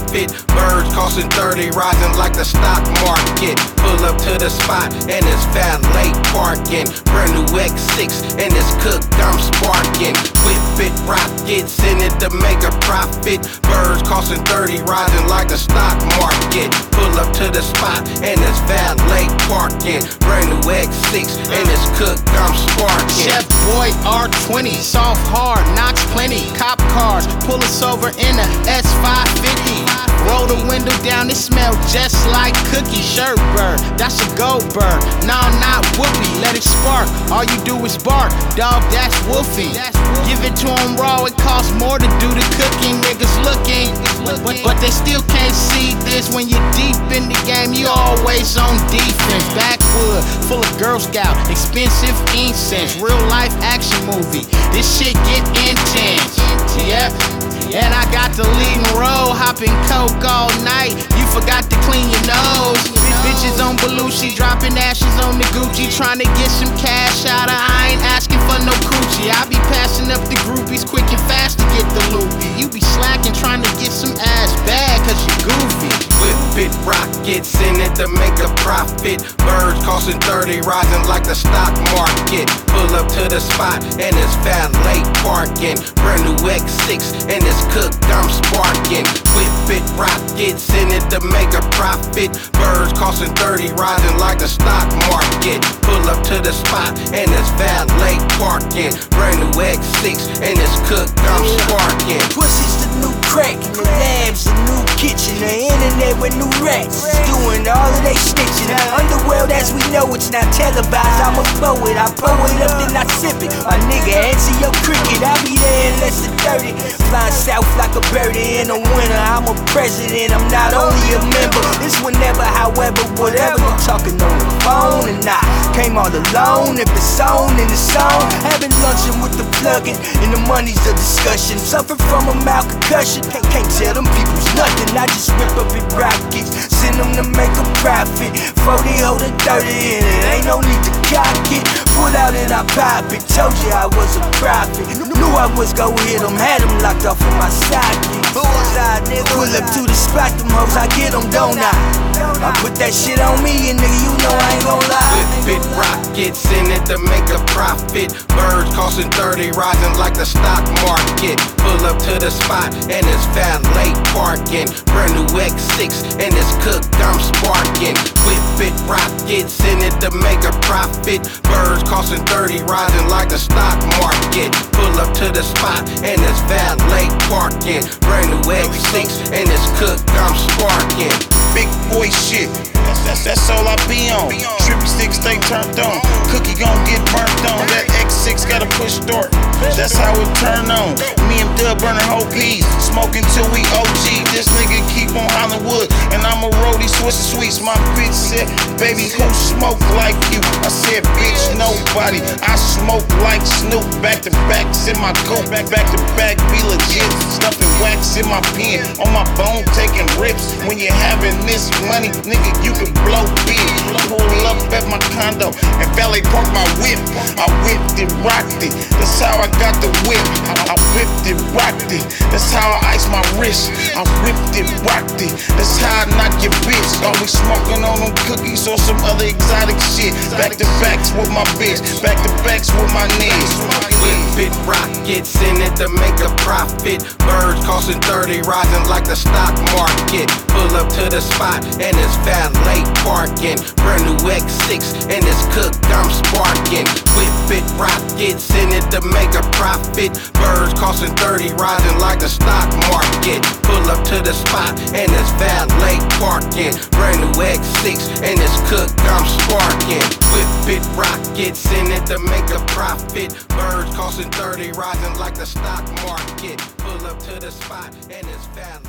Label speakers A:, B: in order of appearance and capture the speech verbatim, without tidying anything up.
A: profit. Birds costing thirty, rising like the stock market. Pull up to the spot and it's valet parking. Brand new X six and it's cooked, I'm sparking. Whip it, rockets in it to make a profit. Birds costing thirty, rising like the stock market. Pull up to the spot and it's valet parking. Brand new X six and it's cooked, I'm sparking.
B: Chef Boy R twenty, soft hard, knocks plenty. Cop cars, pull us over in a S five fifty. Roll the window down, it smell just like cookie. Shirt bird, that's a gold bird. No, not whoopee, let it spark. All you do is bark, dog, that's Wolfie. Give it to him raw, it costs more to do the cooking. Niggas looking, but, but they still can't see this. When you're deep in the game, you always on defense. Backwood, full of Girl Scout, expensive incense. Real life action movie, this shit get intense. Yep. And I got the leading role, hopping coke all night. You forgot to clean your nose. Bitches on Belushi, dropping ashes on the Gucci, trying to get some cash out of. I ain't asking for no coochie. I be passing up the groupies quick and fast to get the loopy. You be slacking, trying to get some ass bad, cause you goofy.
A: Whip it, rockets in it to make a profit. Birds costing thirty, rising like the stock market. Pull up to the spot and it's valet parking. Brand new X six and it's cooked, I'm sparking. Whip it, rockets in it to make a profit. Birds costing thirty, rising like the stock market. Pull up to the spot and it's valet parking. Brand new X six and it's cooked, I'm sparking.
C: Pussy's the new crack, and the lab's the new kitchen. The internet with new rats, doing all of they snitching. Underworld as we know it's not televised. I'm a poet, I pour it up then I sip it. My nigga, answer your cricket, I'll be there in less than thirty. Flying south like a birdie in the winter. I'm a president, I'm not only a member. It's whenever, however, whatever. You talking on the phone and I came all alone. If it's on, then it's on. Having luncheon with the plug-in and the money's a discussion. Suffer from a mild concussion, can't, can't tell them people's nothing. I just whip up in rockets, send them to make a profit. forty hold a thirty and it ain't no need to cock it. Pull out and I pop it, told you I was a prophet. Knew I was gon' hit them, had them locked off in my socket. Bullseye, nigga. Pull up to the spot, them hoes, I get them, don't I? I put that shit on me and nigga, you know I ain't gon' lie.
A: Whip it, rockets in it to make a profit. Birds costing thirty, rising like the stock market. Pull up to the spot and it's valet parking. Brand new X six and it's cooked, I'm sparking. Whip it, rockets in it to make a profit. Birds costing thirty, rising like the stock market. Pull up to the spot and it's valet parking. Brand new X six and it's cooked, I'm sparking.
D: Big boy shit, that's, that's, that's all I be on. Trippy sticks stay turned on. Cookie gon' get burnt on. That X six gotta push start, that's how it turn on. Me and Dub burning whole peas, smoking till we O G. This nigga keep on Hollywood, and I'm a roadie, Swiss sweets. My bitch said, baby, who smoke like you? I said, bitch, nobody. I smoke like Snoop, back to backs in my coat, back back to back, be legit. Stuffing wax in my pen, on my bone taking rips. When you're having this money, nigga, you can blow big. Pull up at my condo and valet park my whip. I whipped it, rocked it. That's how I got the whip. I whipped it, rocked it. That's how I ice my wrist. I whipped it, rocked it. That's how I knock your bitch. Always smoking on them cookies or some other exotic shit. Back to backs with my bitch. Back to backs with my niggas.
A: Whip it, rockets in it to make a profit. Birds costing thirty, rising like the stock market. Pull up to the spot and it's valet parking. Brand new X six and it's cooked, I'm sparking. Whip it, rockets in it to make a profit. Birds costing thirty, rising like the stock market. Pull up to the spot and it's valet parking. Brand new X six and it's cooked, I'm sparking. Whip it, rockets in it to make a profit. Birds costing thirty, rising like the stock market. Pull up to the spot and it's valet.